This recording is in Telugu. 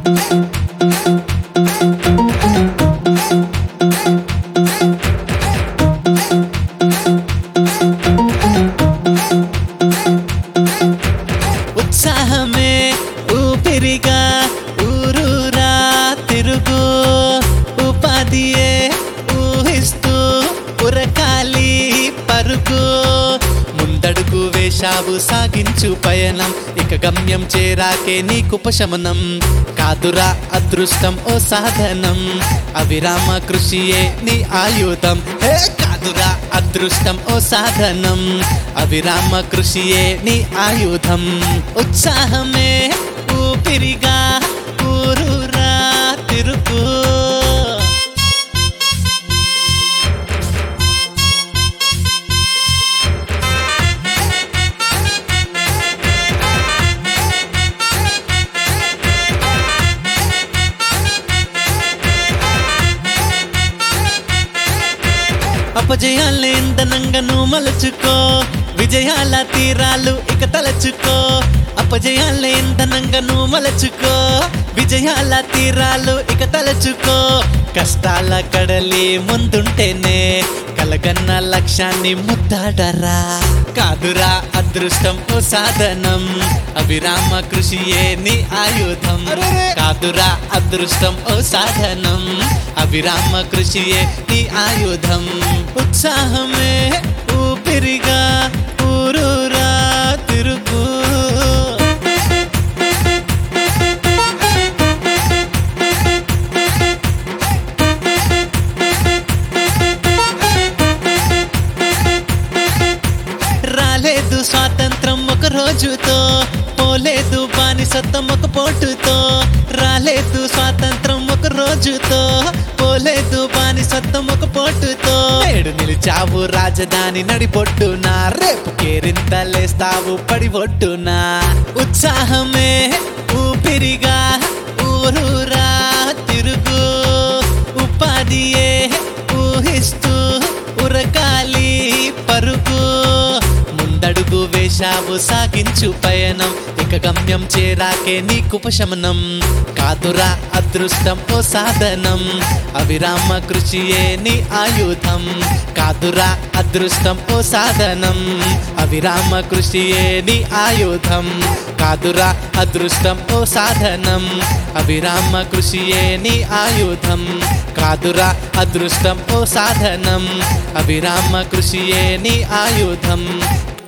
ఉత్సాహమే ఊపిరిగా ఊరూరా తిరుగు, ఉపాధియే ఊహిస్తూ ఉరకాలి పరుగు. ముందడుగు వేశావు సాగించు పయనం, ఇక గమ్యం చేరాకే నీకుపశమనం. కాదురా అదృష్టం ఓ సాధనం, అవిరామ కృషియే నీ ఆయుధం. హే కాదురా అదృష్టం ఓ సాధనం, అవిరామ కృషియే నీ ఆయుధం. ఉత్సాహమే ఊపిరిగా ఊరూరా తిరుగు. అపజయాలే ఇంధనంగా నువ్వు మలుచుకో, విజయాల తీరాలు ఇక తలచుకో. అపజయాలే ఇంధనంగా నువ్వు మలుచుకో, విజయాల తీరాలు ఇక తలచుకో. కష్టాల కడలి ముందుంటేనే కలగన్న లక్ష్యాన్ని ముద్దాడరా. కాదురా అదృష్టం ఓ సాధనం, అవిరామ కృషియే నీ ఆయుధం. కాదురా అదృష్టం ఓ సాధనం, అవిరామ కృషియే నీ ఆయుధం. ఉత్సాహమే ఊపిరిగా ఊరూరా తిరుగు. రాలేదు స్వాతంత్రం ఒక రోజుతో, పోలేదు బానిసత్వం ఒక పోటుతో. రాలేదు స్వాతంత్రం ఒక రోజుతో, పోలేదు బానిసత్వం ఒక పోటుతో. నేడు నిలిచావు రాజధాని నడిబొడ్డునా, రేపు కేరింతలేస్తావు పడి ఒడ్డునా. ఉత్సాహమే ఊపిరిగా ఊరూరా తిరుగు, ఉపాధియే ఊహిస్తూ ఉరకాలి పరుగు. ముందడుగు వేశావు సాగించు పయనం, ఇక గమ్యం చేరాకే నీకుపశమనం. కాదురా అదృష్టం ఓ సాధనం, అవిరామ కృషియే నీ ఆయుధం. కాదురా అదృష్టం ఓ సాధనం, అవిరామ కృషియే నీ ఆయుధం. కాదురా అదృష్టం ఓ సాధనం, అవిరామ కృషియే నీ ఆయుధం. కాదురా అదృష్టం ఓ సాధనం, అవిరామ కృషియే నీ ఆయుధం.